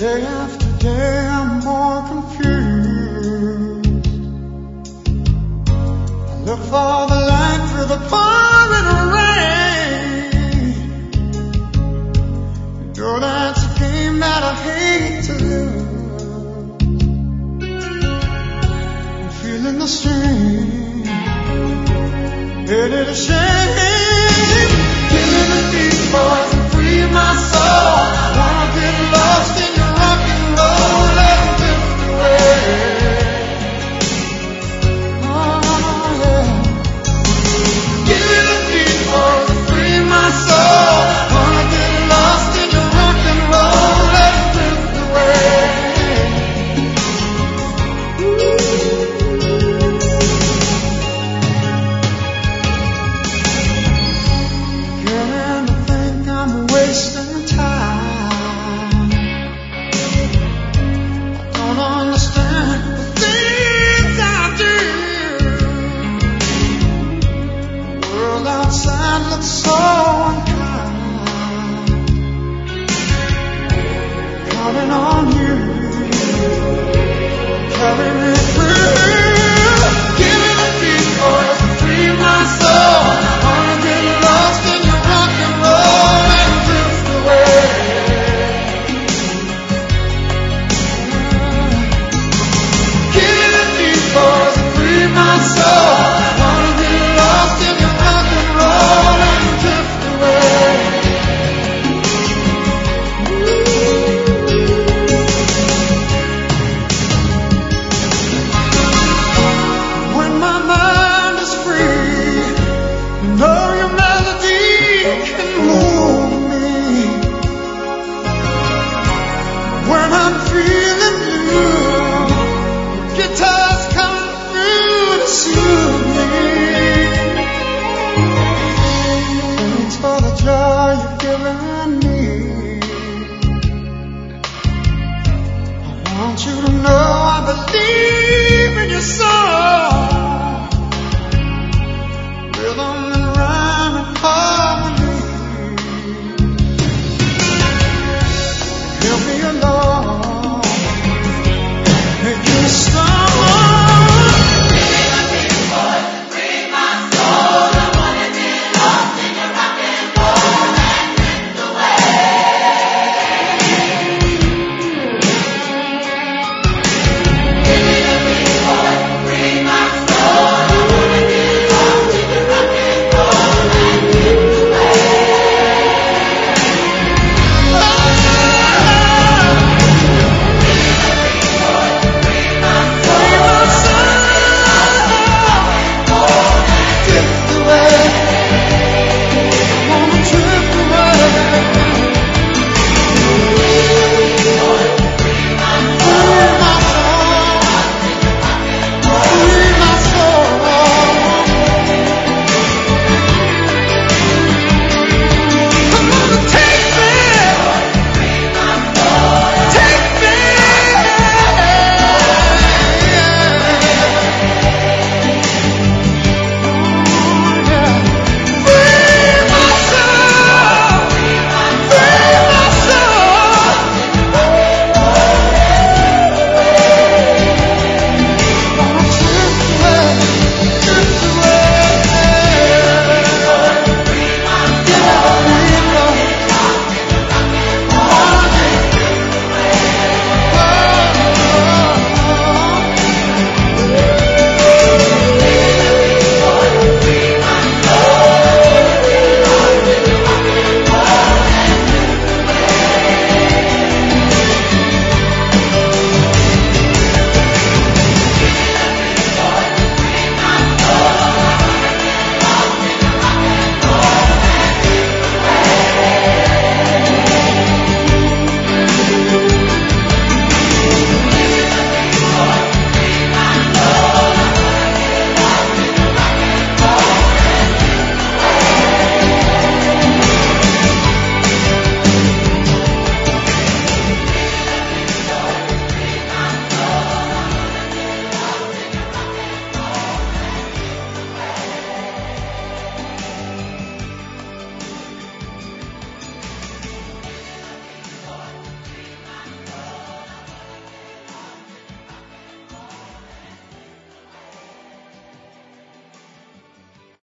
Day after day I'm more confused. I look for the light through the pouring rain. You know that's a game that I hate to lose. I'm feeling the strain, headed a shame. Killing the deep voice and free my soul. Wanna get lost in your rock and roll, let it drift away. Oh yeah. Killing the deep voice and free my soul. Wanna get lost in your rock and roll, let it drift away. Killing to think I'm wasting time. I don't understand the things I do. The world outside looks so unkind. Counting on you, carry me through. Give me the deep voice and free my soul. Wanna get lost in your rock and roll and drift away. Give me the deep voice and free my soul. Wanna get lost in your rock and roll and drift away. When my mind is free, you know your melody can move me. When I'm feeling blue, guitars come through to soothe me. Thanks for the joy you've given me. I want you to know I believe